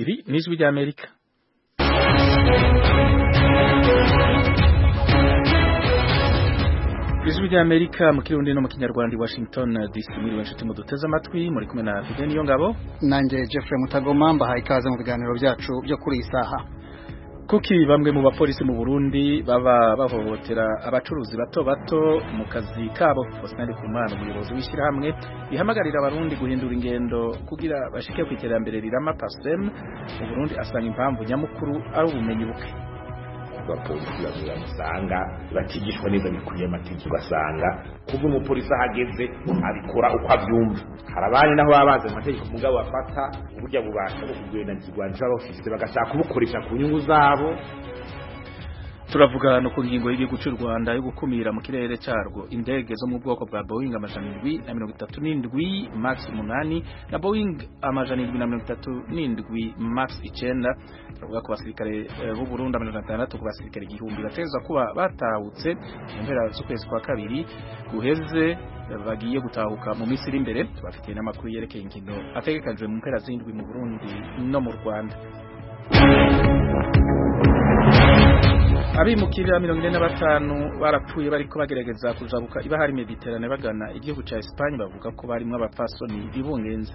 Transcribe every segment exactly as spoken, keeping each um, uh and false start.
Iri n'ijwi rya Amerika. Ijwi rya Amerika mu Kirundi no mu Kinyarwanda Washington D C muri wenshuti mu duteze amatwi muri kumwe na Fidel Niyongabo nanje Jeffrey Mutagoma mbahaye ikaze mu biganiro byacu byo kuri isaha. Kuki bamwe mu bapolisi mu Burundi baba bahohotera abacuruzi bato bato mu kazi kabo. Faustin Kumana umuyobozi w'ishyirahamwe ihamagarira abarundi guhindura ingendo kugira bashike ku iterambere rirama P A S E M mu Burundi asanga impamvu nyamukuru ari ubumenyi buke. Abapolisi basanga batigishwa neza bikuriye amategeko basanga kuva umupolisi ahageze abikora uko abyumva. Harabanye naho babaza amategeko mugabo bafata uburyo bubasha kugwena kigwanje abafise bagashaka kubukoresha ku nyungu zabo. Turavuga no ku ngingo y'igihugu cy'u Rwanda yo gukumira mu kirere cyarwo indege zo mu bwoko bwa Boeing amajana indwi na mirongo itatu n'indwi Max umunani na Boeing amajana indwi na mirongo itatu n'indwi Max icenda. Turavuga ku basirikare b'u Burundi amajana atandatu ku basirikare igihumbi bateza kuba batahutse mu mpera z'ukwezi kwa kabiri guheze bagiye gutahuka mu minsi iri imbere. Tubafitiye n'amakuru yerekeye inkino ategekanijwe mu mpera z'indwi mu Burundi no mu Rwanda. Abimukira mirongo ine na batanu barapfuye bariko bagerageza kujabuka ibahari Mediterane bagana igihugu ca Espagne bavuga ko barimwe abapfasoni bibungenze.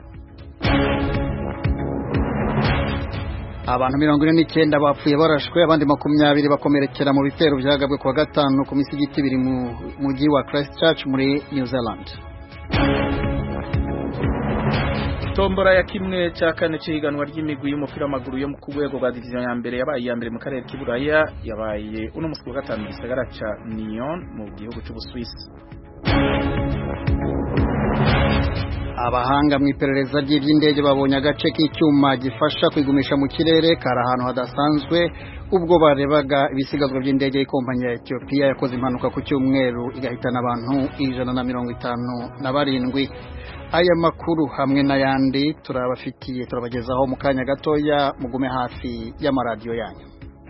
Abantu mirongo ine n'icyenda bapfuye barashwe abandi makumyabiri bakomerekera mu bitero byagabwe kuwa gatanu ku misigiti biri mu mujyi wa Christchurch muri New Zealand. Tombora ya kimwe cya kane cy'ihiganwa ry'imigwi y'umupira w'amaguru yo ku rwego rwa division ya mbere yabaye iya mbere mu karere k'Iburaya yabaye uno musi wa gatanu mu gisagara ca Nyon mu gihugu cy'Ubusuwisi. Abahanga mu iperereza ry'indege babonye agace k'icyuma gifasha kwigumisha mu kirere kari ahantu hadasanzwe ubwo barebaga ibisigazwa by'indege y'ikompanyi ya Ethiopia yakoze impanuka ku cyumweru igahitana abantu ijana na mirongo itanu na barindwi. Aya makuru hamwe n'ayandi turabafitiye turabagezaho mu kanya gatoya mugume hafi y'amaradiyo yanyu.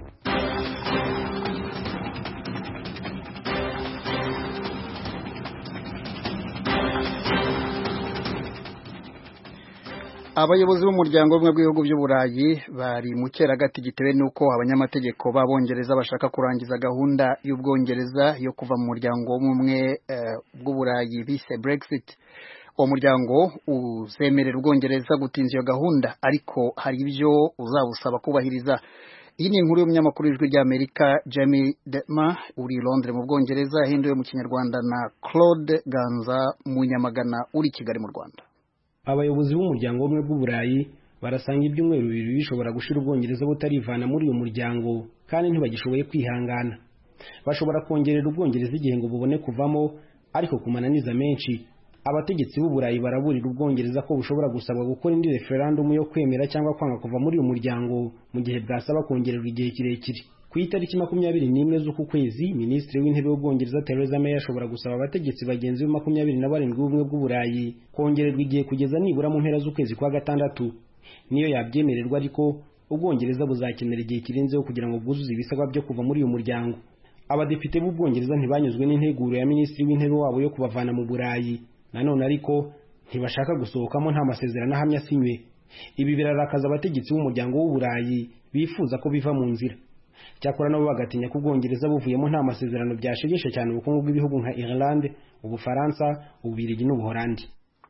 Abayobozi b'umuryango w'ubumwe bw'ibihugu by'Uburayi bari mu cyeragati gitewe nuko abanyamategeko b'Abongereza bashaka kurangiza gahunda y'Ubwongereza yo kuva mu muryango w'ubumwe bw'Uburayi bise Brexit. Uwo muryango uzemerera Ubwongereza gutinza iyo gahunda ariko hari ibyo uzabusaba kubahiriza. Iyi ni inkuru y'umunyamakuru w'ijwi rya Amerika Jamie Detma uri i Londres mu Bwongereza yahinduwe mu Kinyarwanda na Claude Ganza mu Nyamagana uri i Kigali mu Rwanda. Abayobozi b'umuryango w'ubumwe bw'Uburayi barasanga ibyumweru bibiri bishobora gushira Ubwongereza butarivana muri uyu muryango kandi ntibagishoboye kwihangana. Bashobora kongerera Ubwongereza igihe ngo bubone kuvamo ariko kumananiza menshi. Abategetsi b'Uburayi baraburira Ubwongereza ko bushobora gusabwa gukora indi referendum yo kwemera cyangwa kwanga kuva muri uyu muryango mu gihe bwasaba kongererwa igihe kirekire. Ku itariki makumyabiri n'imwe z'uku kwezi Minisitiri w'Intebe w'Ubwongereza Theresa May ashobora gusaba abategetsi bagenzi be makumyabiri na barindwi b'ubumwe bw'Uburayi kongererwa igihe kugeza nibura mu mpera z'ukwezi kwa gatandatu. Niyo yabyemererwa ariko Ubwongereza buzakenera igihe kirenzeho kugira ngo bwuzuze ibisabwa byo kuva muri uyu muryango. Abadepite b'Ubwongereza ntibanyuzwe n'integuro ya Minisitiri w'Intebe wabo yo kubavana mu Burayi. Nanone ariko ntibashaka gusohokamo nta masezerano ahamya sinywe. Ibi birarakaza abategetsi b'umuryango w'Uburayi bifuza ko biva mu nzira. Cyakora nabo bagatinya ko Ubwongereza buvuyemo nta masezerano byashegeshe cyane ubukungu bw'ibihugu nka Ireland, Ubufaransa, Ububirigi n'Ubuholandi.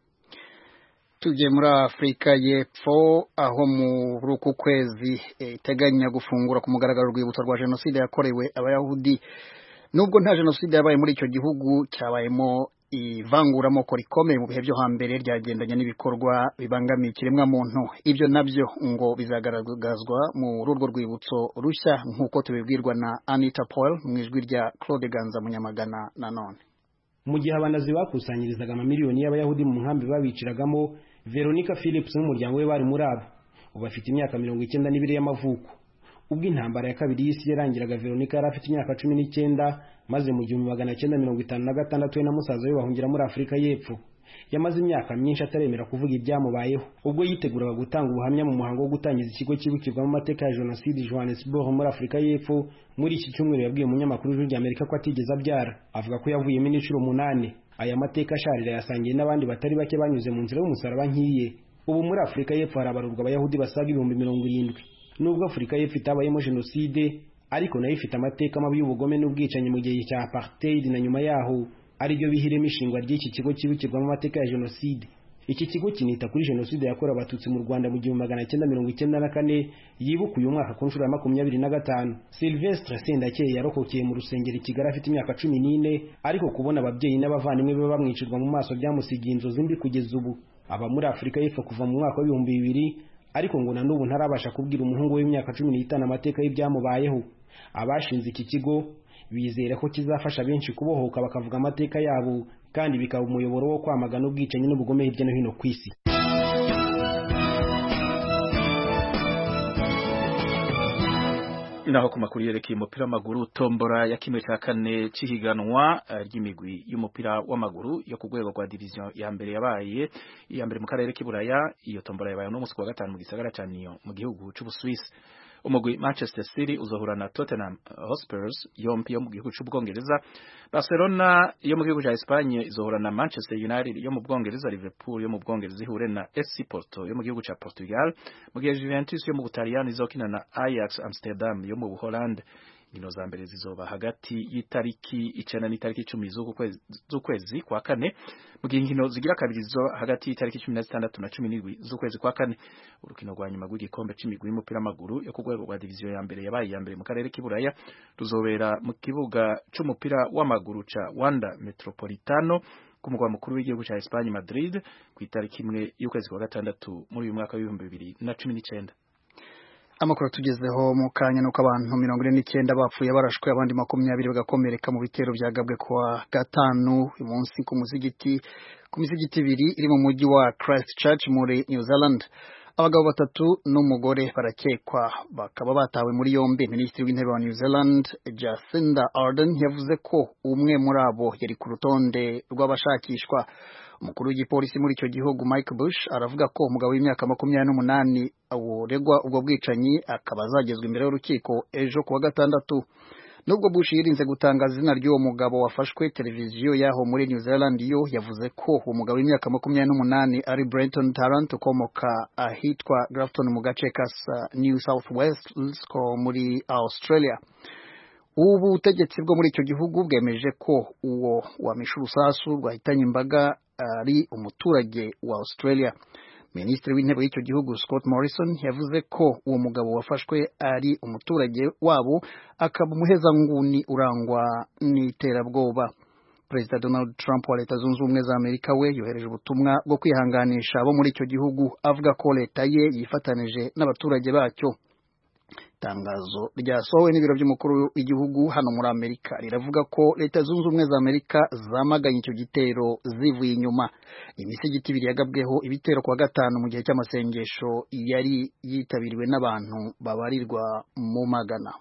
Tuje muri Afrika y'Epfo aho muri uku kwezi iteganya e, gufungura ku mugaragaro urwibutso rwa jenoside yakorewe Abayahudi. Nubwo nta jenoside yabaye muri icyo gihugu cyabayemo ivanguramoko rikomeye mu bihe byo hambere ryagendanye n'ibikorwa bibangamiye ikiremwa muntu. Ibyo nabyo ngo bizagaragazwa mu rurwo rwibutso rushya nk'uko tubibwirwa na Anita Paul mu ijwi rya Claude Ganza mu Nyamagana. Nanone mu gihe abanazi bakusanyirizaga amamiliyoni y'Abayahudi mu nkambi babiciragamo, Veronica Phillips n'umuryango we bari muri abo. Ubu afite imyaka mirongo icyenda n'ibiri y'amavuko. Ubwo intambara ya kabiri y'isi yarangiraga Veronica yari afite imyaka cumi n'icyenda maze mu gihumbi magana cyenda mirongo itanu na gatandatu we na musaza we bahungira muri Afrika y'Epfo. Yamaze imyaka myinshi ataremera kuvuga ibyamubayeho. Ubwo yiteguraga gutanga ubuhamya mu muhango wo gutangiza ikigo cyibukirwa mu mateka ya jenoside Johannesburg muri Afrika y'Epfo, muri iki cyumweru yabwiye umunyamakuru w'ijwi ry'Amerika ko atigeze abyara. Avuga ko yavuyemo n'inshuro umunani. Aya mateka asharira yasangiye n'abandi batari bake banyuze mu nzira y'umusaraba nk'iye. ubu muri Afurika y'Epfo harabarurwa abayahudi basaga ibihumbi mirongo irindwi. Nubwo Afurika y'Epfo itabayemo jenoside ariko nayo ifite amateka mabi y'ubugome n'ubwicanyi mu gihe cya apartheid na nyuma yaho, ari byo bihiremo ishingwa ry'iki kigo kibukirwamo amateka ya jenoside. Iki kigo kinita kuri jenoside yakorewe abatutsi mu Rwanda mu gihumbi magana cyenda mirongo icyenda na kane yibuka uyu mwaka ku nshuro ya makumyabiri na gatanu. Sylvestre Sendakeye yarokokeye mu rusengero i Kigali afite imyaka cumi n'ine, ariko kubona ababyeyi n'abavandimwe be bamwicirwa mu maso byamusigiye inzozi mbi kugeza ubu. Aba muri Afurika y'Epfo kuva mu mwaka w'ibihumbi bibiri, ariko ngo na n'ubu ntarabasha kubwira umuhungu w'imyaka cumi n'itanu amateka y'ibyamubayeho. Abashinze iki kigo bizera ko kizafasha benshi kubohoka bakavuga amateka yabo, kandi bikaba umuyoboro wo kwamagana ubwicanyi n'ubugome hirya no hino ku isi. Naho ku makuru yerekeye umupira w'amaguru, tombora ya kimwe cya kane cy'ihiganwa ry'imigwi y'umupira w'amaguru yo ku rwego rwa division ya mbere yabaye iya mbere mu karere k'Iburaya. Iyo tombora yabaye no musi wa gatanu mu gisagara ca Nyon mu gihugu c'Ubuswisi. Umugwi Manchester City uzohura na Tottenham Hotspur yompi yo mu gihugu c'Ubwongereza. Barcelona yo mu gihugu ca Espagne izohura na Manchester United yo mu Bwongereza. Liverpool yo mu Bwongereza ihure na F C Porto yo mu gihugu ca Portugal, mu gihe Juventus yo mu Butaliyani izokina na Ajax Amsterdam yo mu Buholande. Inkino za mbere zizoba hagati y'itariki icenda n'itariki icumi z'ukwezi kwa kane, mu gihe inkino zigira kabiri zo hagati y'itariki cumi na zitandatu na cumi n'indwi z'ukwezi kwa kane. Urukino rwa nyuma rw'igikombe c'imigwi y'umupira w'amaguru yo ku rwego rwa division ya mbere yabaye iya mbere mu karere k'Iburaya ruzobera mu kibuga c'umupira w'amaguru ca Wanda Metropolitano ku mugwa mukuru w'igihugu ca Espagne Madrid ku itariki imwe y'ukwezi kwa gatandatu muri uyu mwaka w'ibihumbi bibiri na cumi n'icenda. Amakuru tugezeho mu kanya nuko abantu mirongo ine n'icyenda bapfuye barashwe, abandi makumyabiri bagakomereka mu bitero byagabwe kwa gatanu uyu munsi ku muzigiti ku mizigiti ibiri iri mu mujyi wa Christchurch muri New Zealand. Abagabo batatu n'umugore barakekwa bakaba batawe muri yombi. Minisitiri w'intebe wa New Zealand Jacinda Ardern yavuze ko umwe muri abo yari ku rutonde rw'abashakishwa. Umukuru w'igipolisi muri icyo gihugu Mike Bush aravuga ko umugabo w'imyaka makumyabiri n'umunani uregwa ubwo bwicanyi akaba azagezwa imbere y'urukiko ejo kuwa gatandatu. Nubwo Bush yirinze gutangaza izina ry'uwo mugabo wafashwe, televiziyo yaho muri New Zealand yo yavuze ko uwo mugabo w'imyaka makumyabiri n'umunani ari Brenton Tarrant ukomoka ahitwa Grafton mu gace ka New South Wales ko muri Australia. Ubu butegetsi bwo muri icyo gihugu bwemeje ko uwo wamishe urusasu rwahitanye imbaga ari umuturage wa Australia. Minisitiri w'intebe w'icyo gihugu Scott Morrison yavuze ko uwo mugabo wafashwe ari umuturage wabo, akaba umuhezanguni urangwa n'iterabwoba. Perezida Donald Trump wa Leta Zunze Ubumwe za Amerika we yohereje ubutumwa bwo kwihanganisha abo muri icyo gihugu avuga ko leta ye yifatanije n'abaturage bacyo. Itangazo ryasohowe n'ibiro by'umukuru w'igihugu hano muri Amerika riravuga ko Leta Zunze Ubumwe za Amerika zamaganye icyo gitero zivuye inyuma. Imisigiti ibiri yagabweho ibitero kwa gatanu mu gihe cy'amasengesho yari yitabiriwe n'abantu babarirwa mu magana.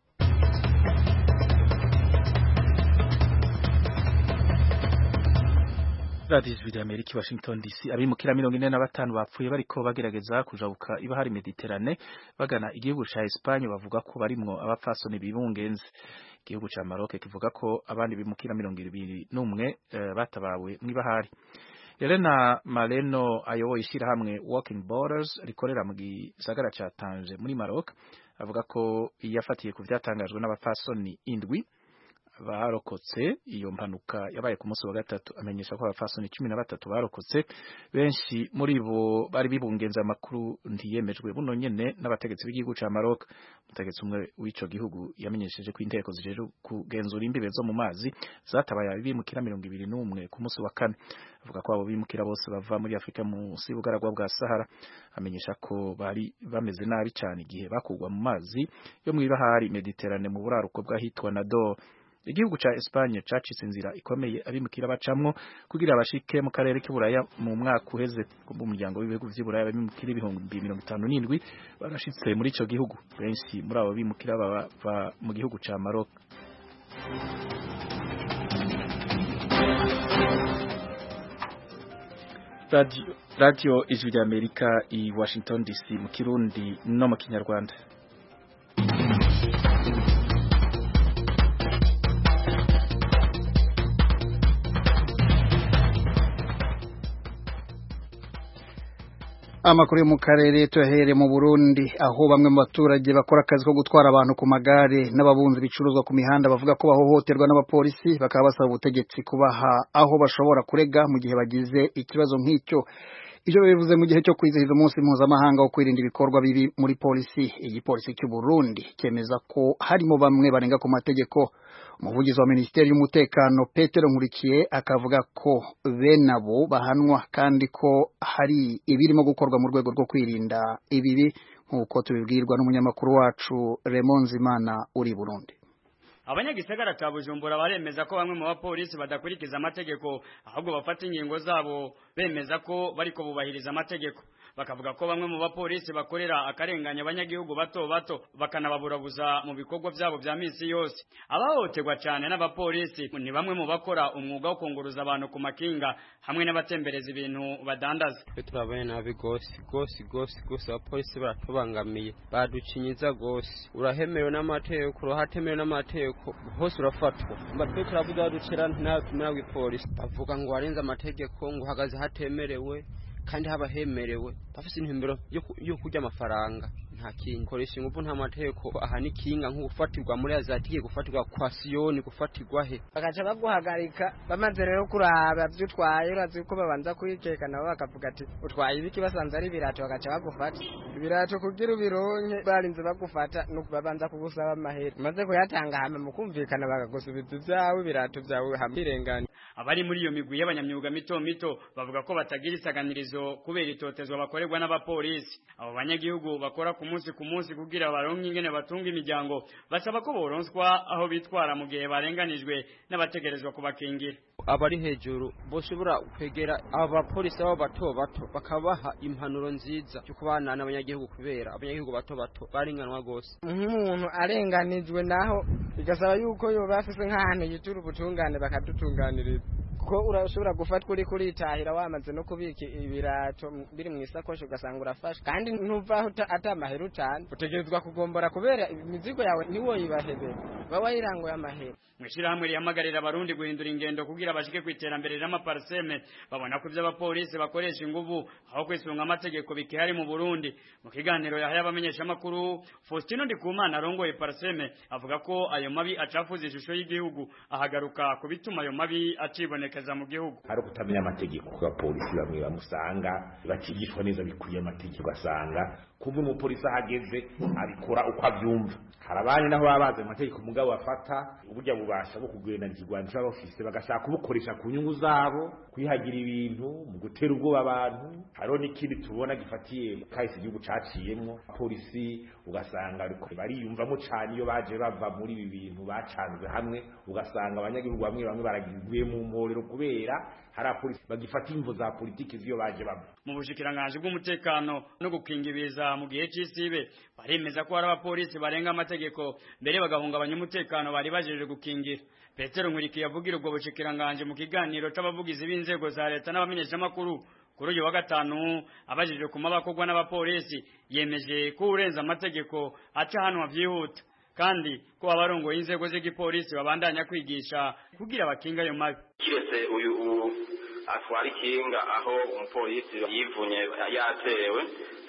Radio Ijwi Amerika Washington D C. Abimukira mirongo ine na batanu bapfuye bariko bagerageza kujabuka ibahari Mediterane bagana igihugu ca Espagne, bavuga ko barimwo abapfasoni bibungenze. Igihugu ca Maroc kivuga ko abandi bimukira mirongo ibiri n'umwe uh, batabawe mw'ibahari. Elena Maleno ayoboye ishirahamwe Walking Borders rikorera mu gisagara ca Tangier muri Maroc avuga ko yafatiye ku vyatangajwe n'abapfasoni indwi barokotse iyo mpanuka yabaye ku munsi wa gatatu. Amenyesha ko abafasoni cumi na batatu barokotse, benshi muri bo bari bibungenza. Amakuru ntiyemejwe buno nyene n'abategetsi b'igihugu ca Maroc. Umutegetsi umwe w'ico gihugu yamenyesheje ko inteko zijeje kugenzura imbibe zo mu mazi zatabaye abimukira mirongo ibiri n'umwe ku munsi wa kane. Avuga ko abo bimukira bose bava muri Afrika munsi y'ubugaragwa bwa Sahara. Amenyesha ko bari bameze nabi cyane igihe bakugwa mu mazi yo mw'ibahari Mediterane mu buraruko bw'ahitwa Nador. Igihugu ca Espagne cacitse inzira ikomeye abimukira bacamwo kugira abashike mu karere k'Iburaya mu mwaka uheze. Mu muryango w'ibihugu vy'Iburaya abimukira ibihumbi mirongo itanu n'indwi barashitse muri ico gihugu. Benshi muri abo bimukira bava mu gihugu ca Maroc. Radio, Radio Ijwi Amerika i Washington D C mu Kirundi no mu Kinyarwanda. Amakuru yo mu karere tuyahere mu Burundi aho bamwe mu baturage bakora akazi ko gutwara abantu ku magare n'ababunzi bicuruzwa ku mihanda bavuga ko bahohoterwa n'abapolisi bakaba basaba ubutegetsi kubaha aho bashobora kurega mu gihe bagize ikibazo nk'icyo. Ivyo bivuze mu gihe cyo kwizihiza umunsi mpuzamahanga wo kwirinda ibikorwa bibi muri polisi. Igipolisi cy'u Burundi cyemeza ko harimo bamwe barenga ku mategeko. Umuvugizi wa Minisiteri y'Umutekano Petero Nkurikiye akavuga ko benabo bahanwa kandi ko hari ibirimo gukorwa mu rwego rwo kwirinda ibibi nk'uko tubibwirwa n'umunyamakuru wacu Raymond Zimana uri Burundi. Abanyagisagara ca Bujumbura baremeza ko bamwe mu bapolisi badakurikiza amategeko ahubwo bafata ingingo zabo bemeza ko bariko bubahiriza amategeko. Bakavuga ko bamwe mu bapolisi bakorera akarenganya abanyagihugu bato bato bakanababurabuza mu bikorwa byabo bya misi yose. Abahohoterwa cyane n'abapolisi ni bamwe mu bakora umwuga wo kunguruza abantu ku makinga hamwe n'abatembereza ibintu badandaza. Turabanye nabi gose gose gose gose abapolisi baratubangamiye baducinyiza gose urahemewe n'amategeko urahatemewe n'amategeko hose urafatwa. Mbatwe turavuga ducira nta tumira w'ipolisi bavuga ngo warenza amategeko ngo hagaze hatemerewe kandi haba hemerewe bafise intumbero yo kurya amafaranga nta kintu koresha ingufu nta mateko aha ni kinga nko gufatirwa muri azatiye gufatirwa kwa Siyoni gufatirwa he bagaca baguhagarika bamaze rero kuraba byutwaye urazi ko babanza kwikekana bakavuga ati utwaye ibiki basanze ari birato bagaca bagufata ibirato kugira ubironke barinze bagufata no babanza kugusaba amahera maze kuyatanga hame mu kumvikana bagagusubiza byawe birato byawe hamirengana. Abari muri iyo migwi y'abanyamyuga mito mito bavuga ko batagira isaganirizo kubera itotezwa bakorerwa n'abapolisi. Abo banyagihugu bakora ku munsi ku munsi kugira baronke ingene batunga imiryango basaba ko boronswa aho bitwara mu gihe barenganijwe n'abategerezwa kubakingira. Abari hejuru boshobora kwegera abapolisi abo bato bato bakabaha impanuro nziza cyo kubana n'abanyagihugu kubera abanyagihugu bato bato baringanwa gose. Umuntu arenganijwe naho bigasaba yuko yo bafise nk'ahantu yitura ubutungane bakadutunganiriza ko urashobora gufatwa uri kuritahira wamaze no kubika ibirato biri mu isakoshi ugasanga urafasha kandi ntuvaho atamahera utana utegerezwa kugombora kubera imizigo yawe niwo yibahebera baba yirangoye amahera. Mwishira hamwe rihamagarira abarundi guhindura ingendo kugira bashike kwiterambere n'amaparseme babona ko by'abapolisi bakoresha inguvu aho kwisunga amategeko bikihari mu Burundi. Mu kiganiro yahaye abamenyesha makuru Faustino Ndikumana arongoye parseme avuga ko ayo mabi acafuza ishusho y'igihugu ahagaruka kubituma ayo mabi acibonekeza mu gihugu. Hari kutamenya amategeko kwa polisi bamwe bamusanga bakigishwa neza bikuye amategeko asanga kuva mu polisi ahageze abikora uko abyumva. Harabanye naho babaze amategeko mugabo bafata uburyo bubasha bwo kugwena n'ikigwano cy'abafise bagashaka kubukoresha ku nyungu zabo kwihagira ibintu mu gutera ubwoba abantu. Haro n'ikindi tubona gifatiye kahise igihugu caciyemwo polisi ugasanga ariko bariyumvamo cyane iyo baje bava muri ibi bintu bacanzwe hamwe ugasanga abanyagihugu bamwe bamwe baragizwe mu mporero kubera hari apolisi bagifata imvo za politiki ziyo baje bava. Mu bushikiranganje bw'umutekano no gukingibiza mu gihe cy'isibe baremeza ko hari abapolisi barenga amategeko mbere bagahungabanya umutekano bari bajeje gukingira. Petero Nkurikiye yavugira ubwo bushikiranganje mu kiganiro c'abavugizi b'inzego za leta n'abamenyesha makuru kuri uyu wa gatanu abajije ku mabakogwa n'abapolisi yemeje ko urenza amategeko aca hano vyihuta kandi ko abarongo y'inzego z'igipolisi babandanya kwigisha kugira abakinga ayo mabi. Kiretse uyu atwara ikinga aho umupolisi yivunye yatewe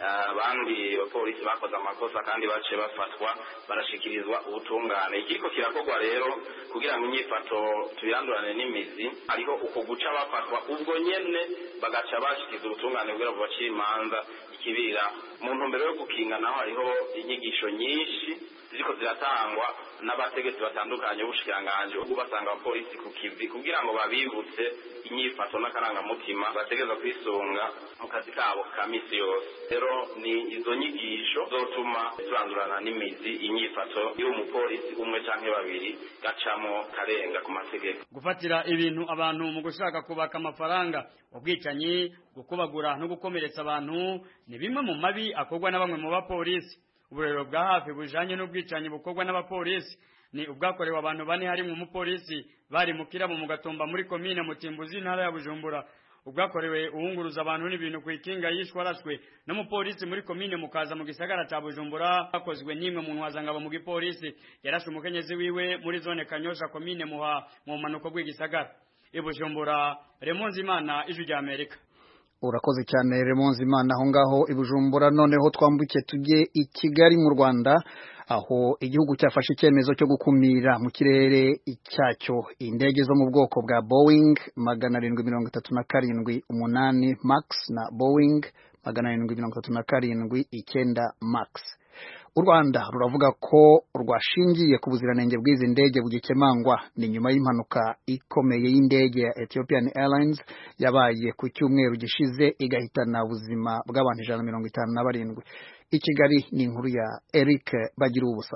abandi abapolisi bakoze amakosa kandi bace bafatwa barashikirizwa ubutungane. Ikiko kirakorwa rero kugira ngo inyifato tubirandurane n'imizi ariho uko guca bafatwa ubwo nyene bagaca bashikiza ubutungane kugira ngo bacire imanza ikibira. Mu ntumbero yo gukinga naho hariho inyigisho nyinshi ziko ziratangwa n'abategetsi batandukanye b'ubushikiranganje ubwo basanga abapolisi ku kivi kugira ngo babibutse inyifato n'akarangamutima bategeza kwisunga mu kazi kabo ka misi yose. Rero ni izo nyigisho zotuma turandurana n'imizi inyifato y'umupolisi umwe canke babiri gacamo karenga ku mategeko. Gufatira ibintu abantu mu gushaka kubaka amafaranga, ubwicanyi, gukubagura no gukomeretsa abantu ni bimwe mu mabi akorwa na bamwe mu bapolisi. Uburero bwa hafi bujanye n'ubwicanyi bukorwa n'abapolisi ni ubwakorewe abantu bane harimo umupolisi bari mu kirabo mu Gatumba muri commune Mutimbuzi intara ya Bujumbura. Ubwakorewe uwunguruza abantu n'ibintu kwikinga yishwa arashwe n'umupolisi muri commune Mukaza mu gisagara ca Bujumbura akozwe nimwe mu ntwazangabo mu gipolisi yarashe umukenyezi wiwe muri zone Kanyosha commune Muha mu manuko bw'igisagara. I Bujumbura Raymond Zimana ijwi rya Amerika. urakoze cyane Remonzi Imana aho ngaho i Bujumbura. Noneho twambuke tujye i Kigali mu Rwanda, aho igihugu cyafashe icyemezo cyo gukumira mu kirere cyacyo indege zo mu bwoko bwa Boeing magana arindwi mirongo itatu na karindwi umunani Max na Boeing magana arindwi mirongo itatu na karindwi icyenda Max. U Rwanda ruravuga ko rwashingiye ku buziranenge bw'izi ndege bugikemangwa ni nyuma y'impanuka ikomeye y'indege ya Ethiopian Airlines yabaye ku cyumweru gishize igahitana ubuzima bw'abantu ijana na mirongo itanu na barindwi. I Kigali ni inkuru ya Eric Bagirubusa.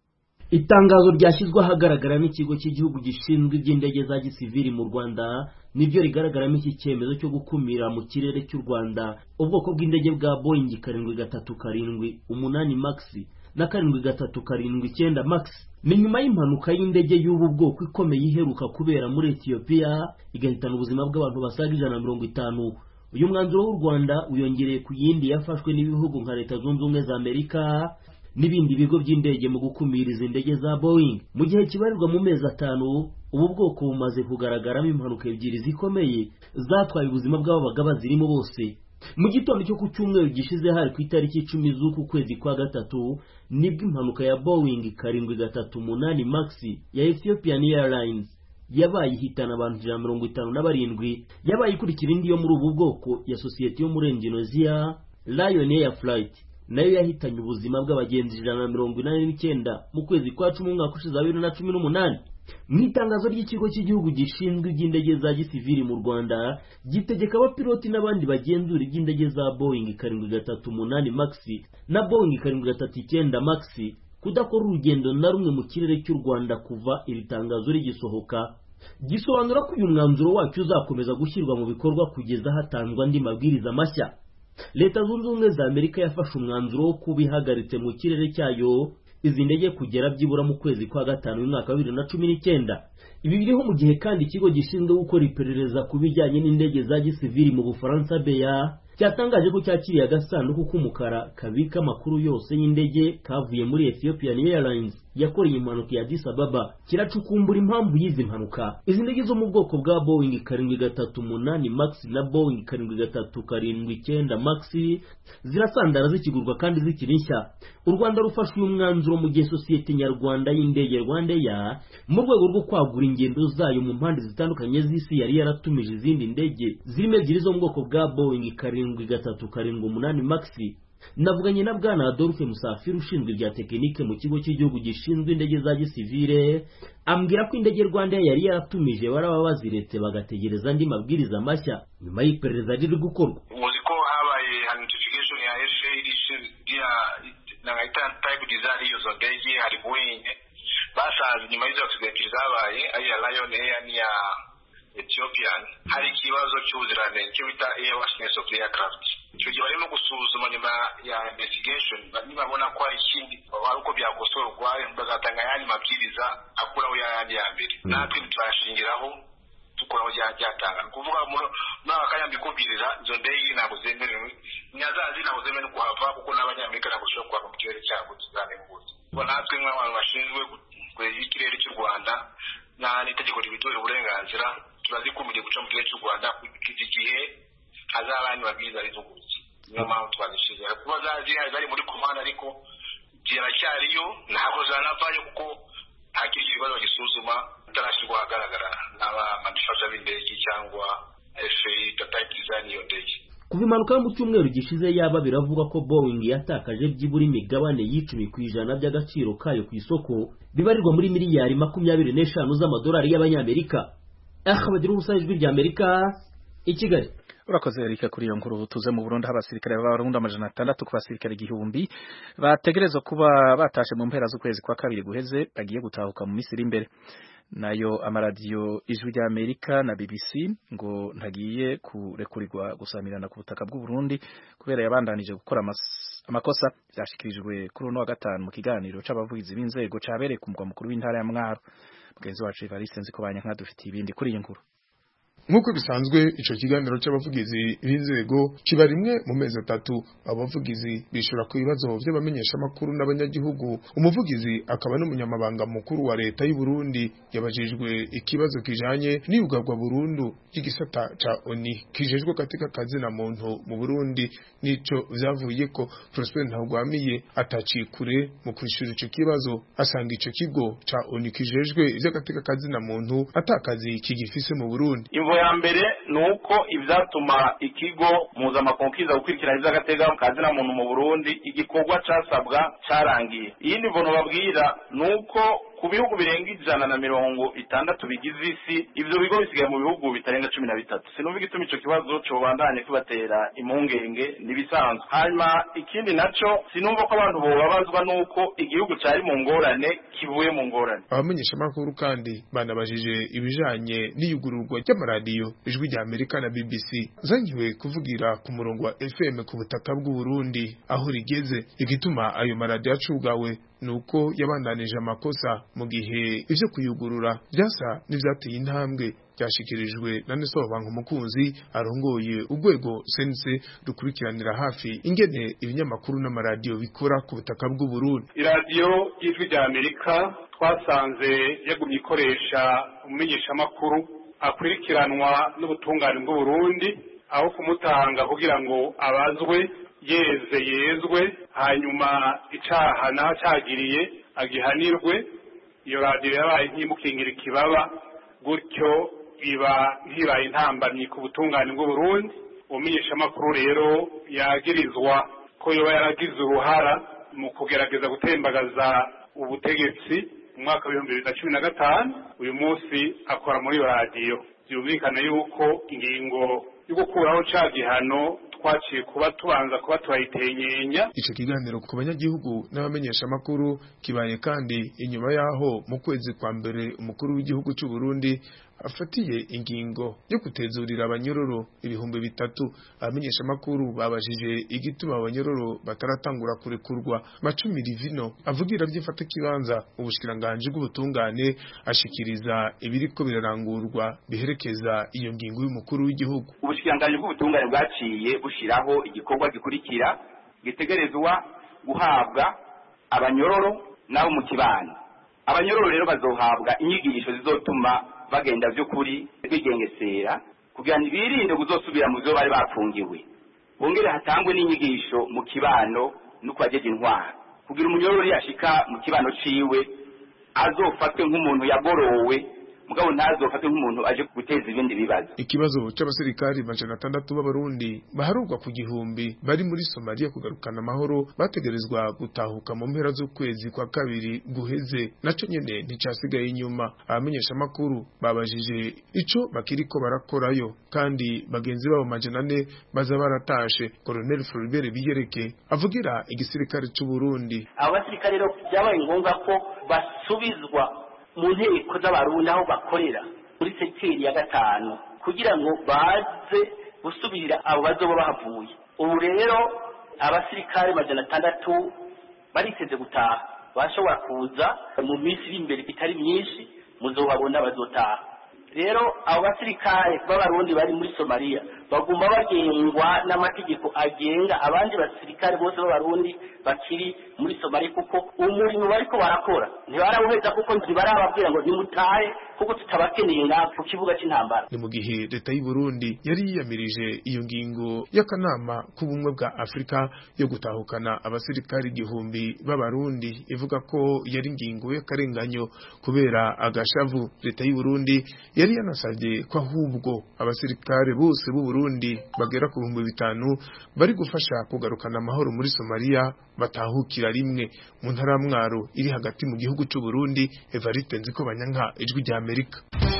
Itangazo ryashyizwe ahagaragara n'ikigo cy'igihugu gishinzwe iby'indege za gisivili mu Rwanda nibyo rigaragaramo iki cyemezo cyo gukumira mu kirere cy'u Rwanda ubwoko bw'indege bwa Boeing karindwi gatatu karindwi umunani Max na karindwi gatatu karindwi icyenda Max. Ni nyuma y'impanuka y'indege y'ubu bwoko ikomeye iheruka kubera muri Ethiopia igahitana ubuzima bw'abantu basaga ijana na mirongo itanu. Uyu mwanzuro w'u Rwanda uyongereye ku yindi yafashwe n'ibihugu nka Leta Zunze Ubumwe za Amerika n'ibindi bigo by'indege mu gukumira izi ndege za Boeing. Mu gihe kibarirwa mu mezi atanu ubu bwoko bumaze kugaragaramo impanuka ebyiri zikomeye zatwaye ubuzima bw'ababaga bazirimo bose. Mu gitondo cyo ku cyumweru gishize hari ku itariki icumi z'uku kwezi kwa gatatu nibwo impanuka ya Boeing karindwi gatatu umunani Max ya Ethiopian Airlines yabaye ihitana abantu ijana na mirongo itanu na barindwi, yabaye ikurikira indi yo muri ubu bwoko ya sosiyete yo muri Indonesia Lion Air Flight nayo yahitanye ubuzima bw'abagenzi ijana na mirongo inani n'icyenda mu kwezi kwa cumi umwaka ushize wa bibiri na cumi n'umunani. Mu itangazo ry'ikigo cy'igihugu gishinzwe iby'indege za gisivili mu Rwanda gitegeka abapiloti n'abandi bagenzura iby'indege za Boeing karindwi gatatu umunani Max na Boeing karindwi gatatu icyenda Max kudakora urugendo na rumwe mu kirere cy'u Rwanda kuva iri tangazo rigisohoka. Gisobanura ko uyu mwanzuro wacyo uzakomeza gushyirwa mu bikorwa kugeza hatanzwe andi mabwiriza mashya. Leta Zunze Ubumwe za Amerika yafashe umwanzuro wo kubihagaritse mu kirere cyayo izi ndege kugera byibura mu kwezi kwa gatanu mu mwaka wa bibiri na cumi n'icyenda. Ibi biriho mu gihe kandi ikigo gishinzwe gukora iperereza ku bijyanye n'indege za gisivili mu Bufaransa B A cyatangaje ko cyakiriye agasanduku k'umukara kabika amakuru yose y'indege kavuye muri Ethiopian Airlines yakoreye impanuka ya Addis Ababa, kiracukumbura impamvu y'izi mpanuka. Izi ndege zo mu bwoko bwa Boeing karindwi gatatu umunani Max na Boeing karindwi gatatu karindwi icyenda Max zirasandara zikigurwa kandi zikiri nshya. U Rwanda rufashe uyu mwanzuro mu gihe sosiyete nyarwanda y'indege Rwandair mu rwego rwo kwagura ingendo zayo mu mpande zitandukanye z'isi yari yaratumije izindi ndege zirimo ebyiri zo mu bwoko bwa Boeing karindwi gatatu karindwi umunani Max. Navuganye na Bwana Adolphe Musafiri ushinzwe ibya tekinike mu kigo cy'igihugu gishinzwe indege za gisivile, ambwira ko indege Rwanda yari yaratumije baraba baziretse bagategereza andi mabwiriza mashya nyuma y'iperereza riri gukorwa. Muzi ko habaye notification ya F A A ya nagaita type design iyo zo ndege hari Boeing basanze nyuma y'izo accident zabaye ari ya Lion Air ni ya Ethiopian hari ikibazo cy'ubuziranenge cyo bita airworthiness of the aircraft. Icyo gihe barimo gusuzuma nyuma ya investigation nibabona ko hari ikindi wari uko byakosorwa bazatanga ayandi mabwiriza akuraho yayandi ya mbere. Natwe turashingiraho tukuraho byatanga kuvuga muri n'akanya mbikubwiriza izo ndege ntabwo zemerewe nyazazi ntabwo zemerewe kuhava kuko n'abanyamerika ntabwo bashobora kuhava mu kirere cyabo tuzane mbuzi. Natwe nk'abantu bashinzwe kweza ikirere cy'u Rwanda na n'itegeko ribitura uburenganzira turazikumiriye guca mu kirere cy'u Rwanda iki gihe hazabandi mabwiriza rizugurutse. Niyo mpamvu twazishize kuba zazihari zari muri komanda ariko ziracyariyo ntabwo zanavayo kuko nta kindi kibazo gisuzuma utarashyirwa ahagaragara n'abamanufacturer b'indege cyangwa F A A type design iyo ndege. Kuva impanuka yo mu cyumweru gishize yaba biravuga ko Boeing yatakaje byibura imigabane y'icumi ku ijana by'agaciro kayo ku isoko bibarirwa muri miliyari makumyabiri n'eshanu z'amadolari y'abanyamerika. Aha bagira ubusajwi bya Amerika i Kigali. Urakoze Erika kuri iyo nkuru. Tuze mu Burundi abasirikare b'abarundi amajana atandatu ku basirikare igihumbi bategerezwa kuba batashe mu mpera z'ukwezi kwa kabiri guheze bagiye gutahuka mu Misiri imbere. Nayo amaradiyo Ijwi rya Amerika na B B C ngo ntagiye kurekurirwa gusamirana ku butaka bw'u Burundi kubera yabandanije gukora amakosa byashikirijwe kuri uno wa gatanu mu kiganiro c'abavugizi b'inzego cabereye ku mugwa mukuru w'intara ya Mwaro. Mugenzi wacu Evariste Nzikobanya nkadufitiye ibindi kuri iyi nkuru. nk'uko bisanzwe ico kiganiro c'abavugizi b'inzego kiba rimwe mu mezi atatu. Abavugizi bishura ku bibazo vy'abamenyesha makuru n'abanyagihugu. Umuvugizi akaba n'umunyamabanga mukuru wa leta y'u Burundi yabajijwe ikibazo kijanye n'iyugagwa burundu y'igisata ca O N U kijejwe katika kazi na muntu mu Burundi nico vyavuye ko Prosper Ntagwamiye atacikure mu kwishura ico kibazo, asanga ico kigo ca O N U kijejwe ivy'akatika kazi na muntu atakazi kigifise mu Burundi. Imvo ya mbere nuko ivyatuma ikigo mpuzamakungu kiza gukurikirana ivy'agateka kazi na muntu mu Burundi igikorwa casabwa carangiye. Iyindi mvo babwira nuko ku bihugu birenga ijana na mirongo itandatu bigize isi ivyo bigo bisigaye mu bihugu bitarenga cumi na bitatu. Sinumva igituma ico kibazo cobandanye kibatera impungenge nibisanzwe. Hanyuma ikindi naco sinumva ko abantu bobabazwa nuko igihugu cari mu ngorane kivuye mu ngorane. Abamenyesha makuru kandi banabajije ibijanye n'iyugururwa ry'amaradiyo ijwi rya Amerika na B B C zangiwe kuvugira ku murongo wa F M ku butaka bw'u Burundi aho rigeze. Igituma ayo maradiyo acugawe nuko yabandanije amakosa mu gihe ivyo kuyugurura byasa n'ivyateye intambwe byashikirijwe na Nestor Bankumukunzi arongoye urwego C N C rukurikiranira hafi ingene ibinyamakuru n'amaradiyo bikora ku butaka bw'u Burundi. Iradiyo y'ijwi rya Amerika twasanze yagumye ikoresha umumenyesha makuru akurikiranwa n'ubutungane bw'u Burundi aho kumutanga kugira ngo abazwe yeze yezwe hanyuma icaha naho cagiriye agihanirwe. Iyo radiyo yabaye nk'imukingira ikibaba gutyo iba ntibaye intambamyi ku butungane bw'u Burundi. Umumenyesha makuru rero yagirizwa ko yoba yaragize uruhara mu kugerageza gutembagaza ubutegetsi mu mwaka w'ibihumbi bibiri na cumi na gatanu. Uyu munsi akora muri iyo radiyo. Byumvikana yuko ingingo yo gukuraho ca gihano twaciye kuba tubanza kuba turayitenyenya. Ico kiganiro ku banyagihugu n'abamenyesha makuru kibaye kandi inyuma yaho mu kwezi kwa mbere umukuru w'igihugu cy'u Burundi afatiye ingingo yo kutezurira abanyororo ibihumbi bitatu. Abamenyesha makuru babajije igituma abanyororo bataratangura kurekurwa. Macumi Livino avugira by'ifata kibanza ubushikiranganje bw'ubutungane ashikiriza ibiriko birarangurwa biherekeza iyo ngingo y'umukuru w'igihugu. Ubushikiranganje bw'ubutungane bwaciye bushiraho igikorwa gikurikira gitegerezwa guhabwa abanyororo nabo mu kibano. Abanyororo rero bazohabwa inyigisho zizotuma bagenda by'ukuri bigengesera kugira ngo birinde kuzosubira mu byo bari bafungiwe. Bongere hatangwe n'inyigisho mu kibano no kwajeje intwara kugira umunyororo yashika mu kibano ciwe azofatwe nk'umuntu yagorowe mugabo ntazofatwe nk'umuntu aje guteza ibindi bibazo. Ikibazo c'abasirikari majana atandatu b'abarundi baharurwa ku gihumbi bari muri Somalia kugarukana amahoro bategerezwa gutahuka mu mpera z'ukwezi kwa kabiri guheze naco nyene nticasigaye inyuma. Abamenyesha makuru babajije ico bakiriko barakorayo kandi bagenzi babo majana ane baza baratashe. Colonel Floribert Biyereke avugira igisirikare c'u Burundi. Abasirikare rero byabaye ngombwa ko basubizwa mu nteko z'abarundi aho bakorera muri sekiteri ya gatanu kugira ngo baze gusubira abo bazoba bahavuye. Ubu rero abasirikare majana atandatu bariteze gutaha bashobora kuza mu minsi iri imbere itari myinshi muzobabona bazotaha. Rero abo basirikare b'abarundi bari muri Somalia baguma bagengwa n'amategeko agenga abandi basirikare bose b'abarundi bakiri muri Somalia kuko umurimo bariko barakora ntibarawuheza kuko ntibarababwira ngo nimutahe kuko tutabakeneye ngaho ku kibuga c'intambara. Ni mu gihe leta y'u Burundi yari yiyamirije iyo ngingo y'akanama k'ubumwe bwa Afrika yo gutahukana abasirikare igihumbi b'abarundi ivuga ko yari ingingo y'akarenganyo kubera agashavu. Leta y'u Burundi yari yanasabye ko ahubwo abasirikare bose b'u Burundi bagera ku bihumbi bitanu bari gufasha kugarukana amahoro muri Somalia batahukira rimwe. Mu ntara Mwaro iri hagati mu gihugu cy'u Burundi, Evariste Nzikobanyanka, Ijwi rya Amerika.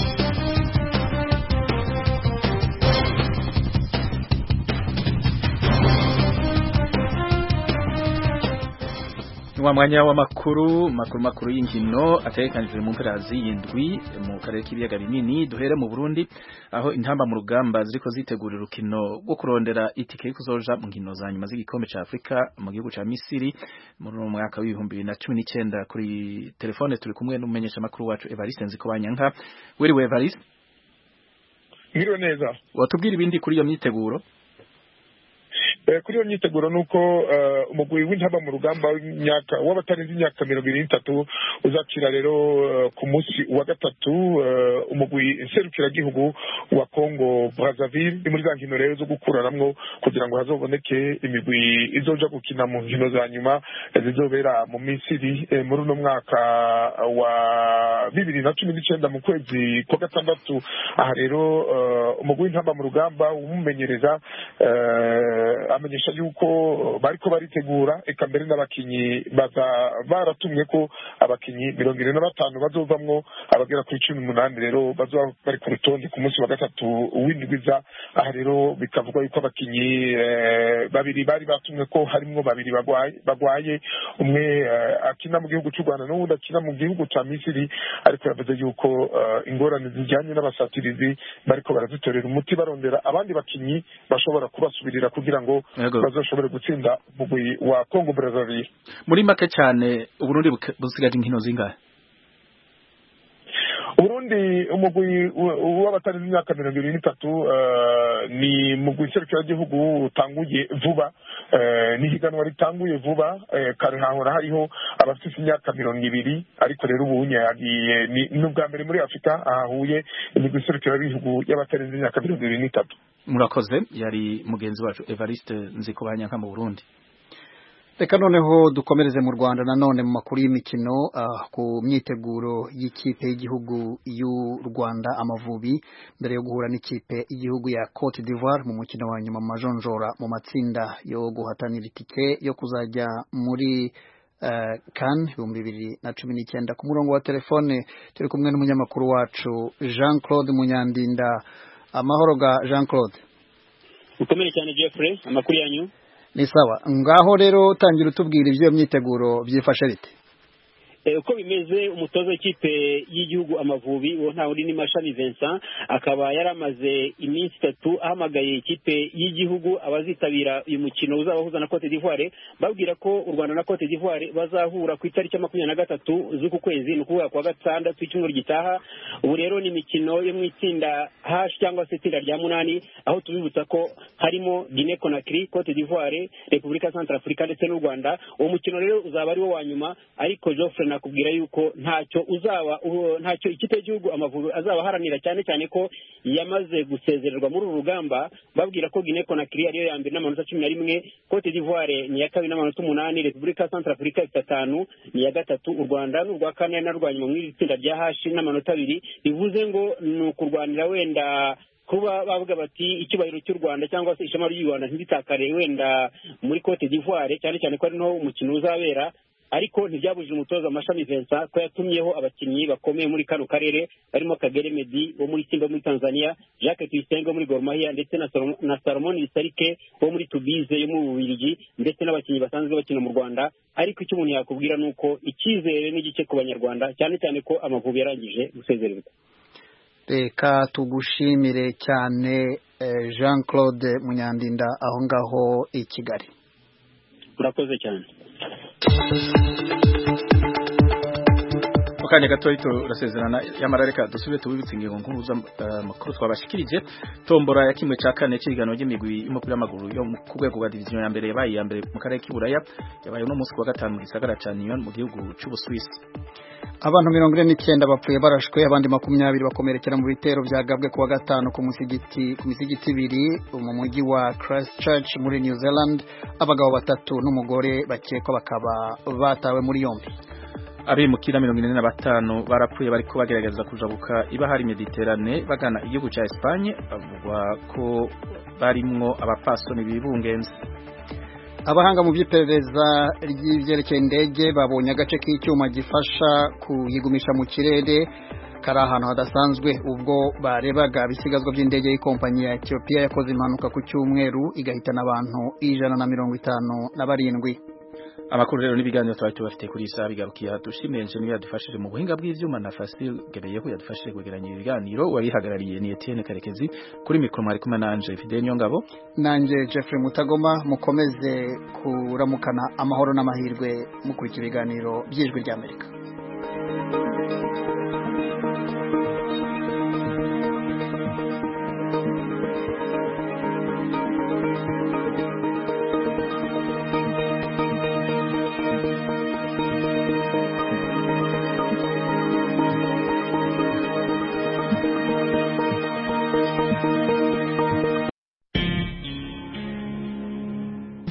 Wa mwanya wa makuru makuru makuru y'inkino ategekanijwe mu mperazi y'indwi mu karere k'ibiyaga binini. Duhere mu Burundi aho intamba mu rugamba ziriko zitegura urukino rwo kurondera itike yo kuzoja mu nkino za nyuma z'igikombe ca Afrika mu gihugu ca Misiri mu mwaka wa ibihumbi bibiri na cumi n'icenda. Kuri telefone turi kumwe n'umumenyesha makuru wacu Evariste Nzikobanyanka. Weriwe Evariste? Ngiriwe neza. Watubwira ibindi kuri iyo myiteguro? Kuri iyo myiteguro nuko umugwi w'intaba mu rugamba w'imyaka w'abatarenze imyaka mirongo ibiri n'itatu uzakira rero ku munsi wa gatatu umugwi nserukiragihugu wa Congo Brazzaville muri za nkino rero zo gukuranamwo kugira ngo hazoboneke imigwi izoja gukina mu nkino za nyuma zizobera mu Misiri muri uno mwaka wa bibiri na cumi n'icenda mu kwezi kwa gatandatu. Aha rero umugwi w'intaba mu rugamba umumenyereza amenyesha yuko bariko baritegura eka mbere n'abakinyi baza baratumye ko abakinyi mirongo ine na batanu bazovamwo abagera kuri cumi n'umunani rero bazoba bari ku rutonde ku munsi wa gatatu w'indwiza. Aha rero bikavugwa yuko abakinyi babiri bari batumwe ko harimwo babiri bagwaye umwe akina mu gihugu cy'u Rwanda n'uwundi akina mu gihugu cya Misiri, ariko yavuze yuko ingorane zijyanye n'abasatirizi bariko barazitorera umuti barondera abandi bakinyi bashobora kubasubirira kugira ngo bazoshobore gutsinda umugwi wa Congo Brazzaville. Muri make cyane Uburundi busigaje inkino zingahe? Uburundi umugwi w'abatarenze imyaka mirongo ibiri n'itatu ni mugwi nserukiragihugu utanguye vuba, ni higanwa ritanguye vuba, kare hahora hariho abafite imyaka mirongo ibiri, ariko rero ubu yagiye ni ubwa mbere muri Afrika ahahuye imigwi nserukiragihugu y'abatarenze imyaka mirongo ibiri n'itatu. Murakoze. Yari mugenzi wacu Evariste Nzikobanyanka mu Burundi. Reka noneho dukomereze mu Rwanda nanone mu makuru y'imikino uh, ku myiteguro y'ikipe y'igihugu y'u Rwanda Amavubi mbere yo guhura n'ikipe y'igihugu ya Cote d'Ivoire mu mukino wa nyuma majonjora mu matsinda yo guhatanira itike yo kuzajya muri uh, CAN ibihumbi bibiri na cumi n'icyenda. Ku murongo wa telefone turi kumwe n'umunyamakuru wacu Jean Claude Munyandinda. Amahoro ga Jean Claude. Ukomere cyane Jeffrey, amakuru yanyu? Ni sawa. Ngaho rero tangira utubwira ivyo myiteguro byifashe bite? Eh, uko bimeze umutoza w'ikipe y'igihugu Amavubi wo nta uri ni Mashami Vincent akaba yaramaze iminsi itatu ahamagaye ikipe y'igihugu abazitabira uyu mukino uzabahuza na Cote d'Ivoire, babwira ko u Rwanda na Cote d'Ivoire bazahura ku itariki ya makumyabiri na gatatu z'uku kwezi no kuwa kwa gatandatu icyumweru gitaha. Ubu rero ni imikino yo mu itsinda H cyangwa se itsinda rya munani, aho tubibutsa ko harimo Guinea Conakry, Cote d'Ivoire, Repubulika Centrafrica ndetse n'u Rwanda. Uwo mukino rero uzaba ari wo wa nyuma, ariko Geoffrey nakubwira yuko ntacyo uzaba ntacyo ikipe y'igihugu Amavubi azaba haranira, cyane cyane ko yamaze gusezererwa muri uru rugamba, babwira ko Guinea Conakry ariyo ya mbere n'amanota cumi na rimwe, Cote d'Ivoire ni ya kabiri n'amanota umunani, Repubulika Centrafrica ifite atanu ni ya gatatu, u Rwanda n'urwa kane narwanyuma muri iri tsinda rya H n'amanota abiri. Bivuze ngo ni ukurwanira wenda kuba bavuga bati icyubahiro cy'u Rwanda cyangwa se ishema ry'u Rwanda ntibitakare wenda muri Cote d'Ivoire, cyane cyane ko ari no umukino uzabera. Ariko ntibyabujije umutoza Mashami Vincent ko yatumyeho abakinnyi bakomeye muri kano karere barimo Kagere Meddy wo muri Simba muri Tanzania, Jacques Tuyisenge wo muri Gor Mahia ndetse na Salomon, na Salomon Lisarike wo muri Tubize yo mu Bubiligi ndetse n'abakinnyi basanzwe bakina mu Rwanda. Ariko icyo umuntu yakubwira nuko icyizere n'igike ku Banyarwanda, cyane cyane ko Amavubi yarangije gusezererwa. Reka tugushimire cyane eh, Jean Claude Munyandinda aho ngaho i Kigali. Urakoze cyane. Mukanya gato turasezerana yamarareka dusubire tubibitse ingingo nkuru z'amakuru uh, twabashikirije. Tombora ya kimwe cya kane cy'igano ry'imigwi y'umupira w'amaguru yo ku rwego rwa division ya mbere yabaye ya mbere mu karere k'Iburaya yabaye no munsi wa gatanu mu gisagara ca Nyon mu gihugu cy'u Busuwisi. Abantu mirongo ine n'icyenda bapfuye barashwe, abandi makumyabiri bakomerekera mu bitero byagabwe kuwa gatanu ku musigiti ku misigiti ibiri mu mujyi wa Christchurch muri New Zealand. Abagabo batatu n'umugore bakekwa bakaba batawe muri yombi. Abimukira mirongo ine na batanu barapfuye bariko bagerageza kujabuka ibahari Mediterane bagana igihugu cya Espagne, bavugwa ko barimwo abapasoni bibungenze. Abahanga mu by'iperereza ry'ivyerekeye indege babonye agace k'icyuma gifasha kuyigumisha mu kirere kari ahantu hadasanzwe ubwo barebaga bisigazwa by'indege y'ikompanyi ya Ethiopia yakoze impanuka ku cyumweru igahitana abantu ijana na mirongo itanu na barindwi. Amakuru rero n'ibiganiro twari tubafite kuri isa bigarukiye dushimiye nje niyo yadufashije mu buhinga bw'ivyuma na Fasil Gebeyeho yadufashije kwegeranya ibiganiro, wabihagarariye ni Etienne Karekezi, kuri mikro mwari kumwe nanje Fidel Nyongabo nanje Jeffrey Mutagoma. Mukomeze kuramukana amahoro n'amahirwe mukurikira ibiganiro by'ijwi ry'Amerika.